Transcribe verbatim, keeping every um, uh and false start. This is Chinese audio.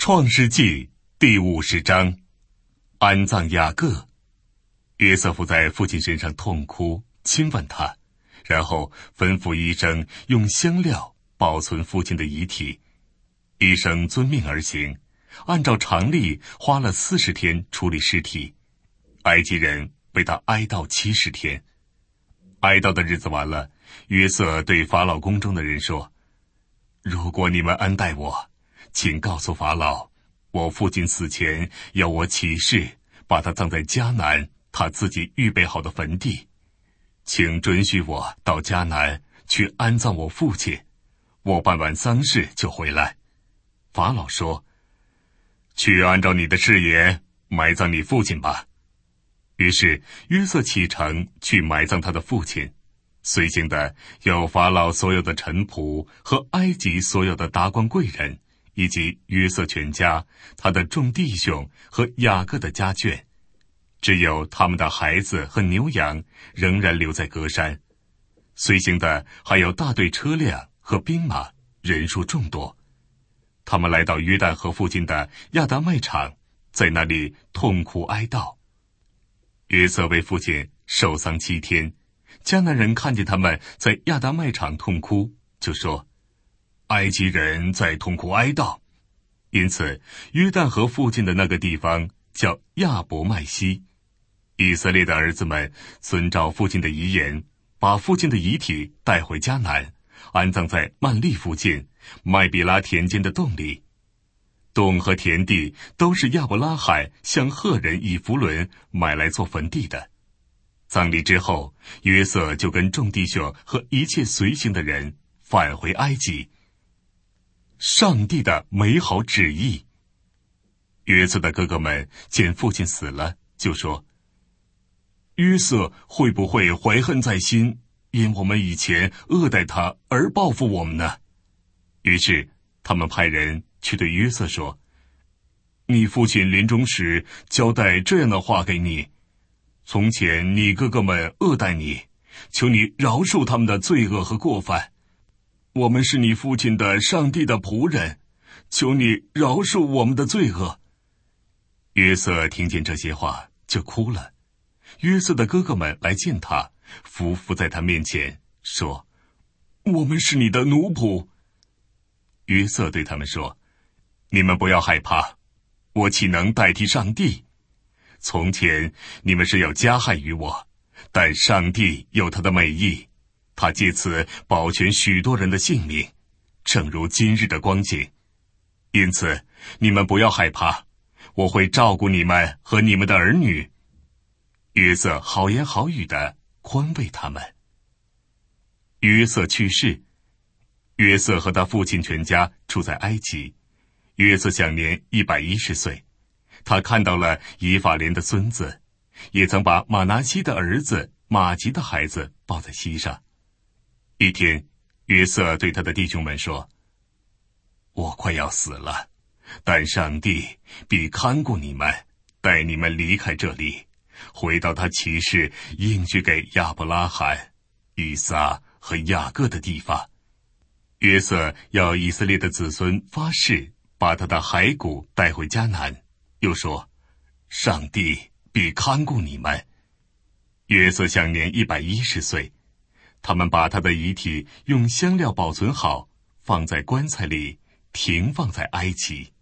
创世纪第五十章，安葬雅各。约瑟夫在父亲身上痛哭，亲吻他，然后吩咐医生用香料保存父亲的遗体。医生遵命而行，按照常例花了四十天处理尸体。埃及人为他哀悼七十天。哀悼的日子完了，约瑟对法老宫中的人说：如果你们恩待我，请告诉法老，我父亲死前要我起誓，把他葬在迦南他自己预备好的坟地。请准许我到迦南去安葬我父亲，我办完丧事就回来。法老说：去按照你的誓言埋葬你父亲吧。于是约瑟启程去埋葬他的父亲，随行的有法老所有的臣仆和埃及所有的达官贵人，以及约瑟全家，他的众弟兄和雅各的家眷，只有他们的孩子和牛羊仍然留在歌山。随行的还有大队车辆和兵马，人数众多。他们来到约旦河附近的亚达麦场，在那里痛哭哀悼。约瑟为父亲守丧七天，迦南人看见他们在亚达麦场痛哭，就说：埃及人在痛哭哀悼。因此约旦河附近的那个地方叫亚伯麦西。以色列的儿子们遵照父亲的遗言，把父亲的遗体带回迦南，安葬在曼利附近麦比拉田间的洞里。洞和田地都是亚伯拉罕向赫人以弗伦买来做坟地的。葬礼之后，约瑟就跟众弟兄和一切随行的人返回埃及。上帝的美好旨意。约瑟的哥哥们见父亲死了，就说：约瑟会不会怀恨在心，因我们以前恶待他而报复我们呢？于是他们派人去对约瑟说：你父亲临终时交代这样的话给你，从前你哥哥们恶待你，求你饶恕他们的罪恶和过犯。我们是你父亲的上帝的仆人，求你饶恕我们的罪恶。约瑟听见这些话就哭了。约瑟的哥哥们来见他，伏伏在他面前说：我们是你的奴仆。约瑟对他们说：你们不要害怕，我岂能代替上帝？从前你们是要加害于我，但上帝有他的美意，他借此保全许多人的性命，正如今日的光景。因此你们不要害怕，我会照顾你们和你们的儿女。约瑟好言好语地宽慰他们。约瑟去世，约瑟和他父亲全家住在埃及。约瑟享年一百一十岁，他看到了以法莲的孙子，也曾把马拿西的儿子马吉的孩子抱在膝上。一天，约瑟对他的弟兄们说：我快要死了，但上帝必看顾你们，带你们离开这里，回到他起誓应许给亚伯拉罕、以撒和雅各的地方。约瑟要以色列的子孙发誓，把他的骸骨带回迦南，又说：上帝必看顾你们。约瑟享年一百一十岁，他们把他的遗体用香料保存好，放在棺材里，停放在埃及。